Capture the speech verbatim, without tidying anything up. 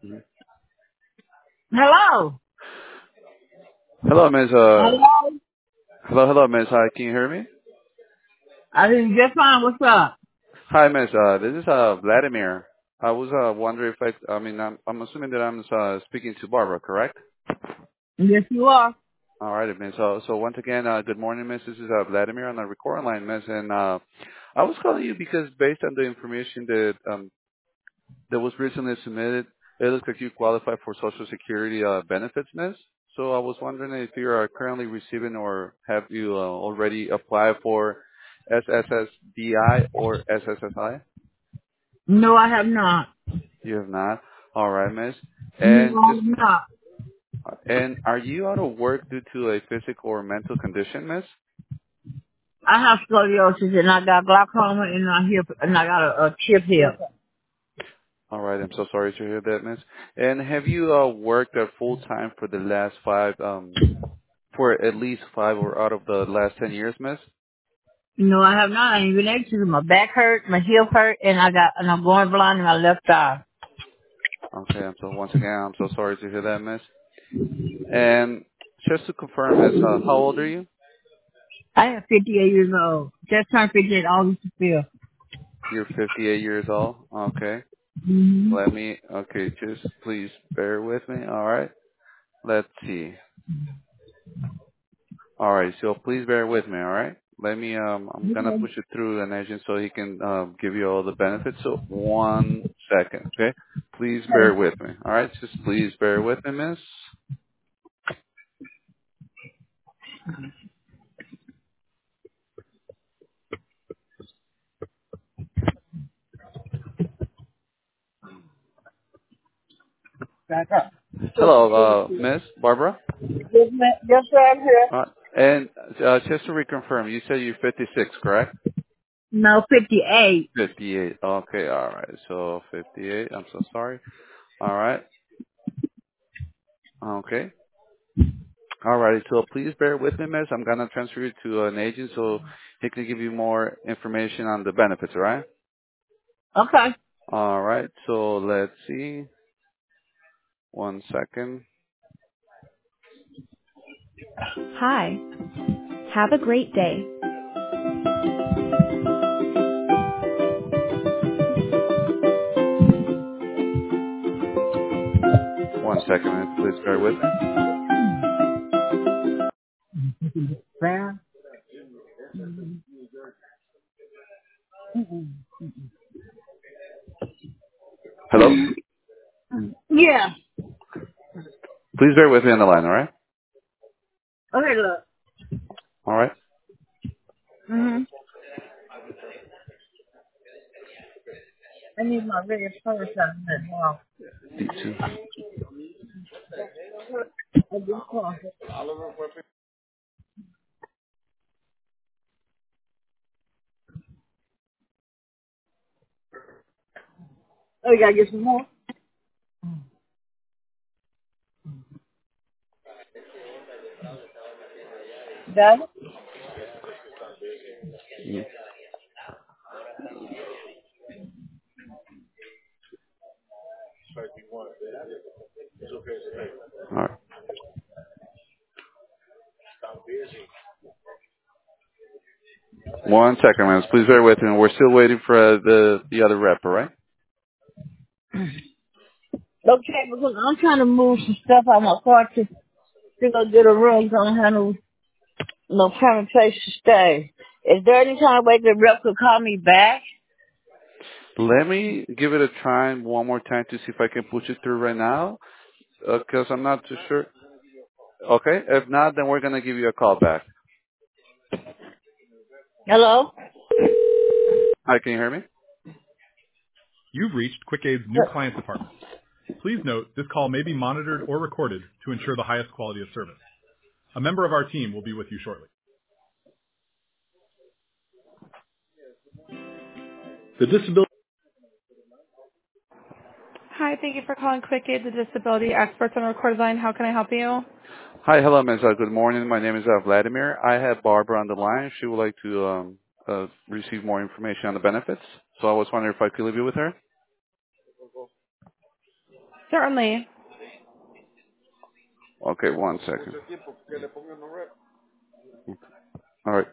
Mhm. Hello. Hello, Miss. Uh, Hello. hello, hello, Miss. Hi, can you hear me? I didn't just find what's up. Hi, Miss. Uh, this is uh Vladimir. I was uh wondering if I, I mean, I'm I'm assuming that I'm uh, speaking to Barbara, correct? Yes, you are. All right, Miss. So so once again, uh, good morning, Miss. This is uh, Vladimir on the recording line, Miss. And uh, I was calling you because based on the information that um that was recently submitted, it looks like you qualify for Social Security uh, benefits, Miss. So I was wondering if you are currently receiving or have you uh, already applied for S S S D I or S S S I? No, I have not. You have not. All right, Miss. No, And I just have not. and are you out of work due to a physical or mental condition, Miss? I have scoliosis and I got glaucoma and I hip and I got a, a chip hip. All right, I'm so sorry to hear that, Miss. And have you uh, worked at full time for the last five, um, for at least five or out of the last ten years, Miss? No, I have not. I ain't been able to. My back hurt, my hip hurt, and I got and I'm going blind in my left eye. Okay, I'm so once again, I'm so sorry to hear that, Miss. And just to confirm, Miss, uh, how old are you? I am fifty-eight years old. Just turned fifty-eight August the fifth. You're fifty-eight years old. Okay. Mm-hmm. Let me. Okay, just please bear with me. All right. Let's see. All right. So please bear with me. All right. Let me. Um. I'm gonna push it through an agent so he can um give you all the benefits. So one second. Okay. Please bear with me. All right. Just please bear with me, Miss. Back up. Hello, uh, Miss Barbara. Yes, ma'am. Yes, sir, I'm here. Uh, and uh, just to reconfirm, you said you're fifty-six, correct? No, fifty-eight. fifty-eight. Okay, all right. So fifty-eight. I'm so sorry. All right. Okay. All right. So please bear with me, miss. I'm gonna transfer you to an agent so he can give you more information on the benefits. All right. Okay. All right. So let's see. One second. Hi. Have a great day. One second, miss. Please bear with me. Fair. Hello. Yeah. Please bear with me on the line. All right. Okay, look. All right. Mm-hmm. I need my red purse out of that now. You too. I just called. Oh, you gotta get some more? Got it? Mm. All right. One second, miss. Please bear with me. We're still waiting for uh, the the other rep. All right. Okay, because I'm trying to move some stuff out of my car to, to go get a room. So I don't have no, no permanent place to stay. Is there any kind of way the rep could call me back? Let me give it a try one more time to see if I can push it through right now, because I'm not too sure. Okay. If not, then we're gonna give you a call back. Hello? Hi, can you hear me? You've reached QuickAid's new client department. Please note this call may be monitored or recorded to ensure the highest quality of service. A member of our team will be with you shortly. The disability. Hi, thank you for calling QuickAid, the disability experts on the recorded line. How can I help you? Hi, hello, Miss. Uh, good morning. My name is uh, Vladimir. I have Barbara on the line. She would like to um, uh, receive more information on the benefits. So I was wondering if I could leave you with her. Certainly. Okay, one second. All right.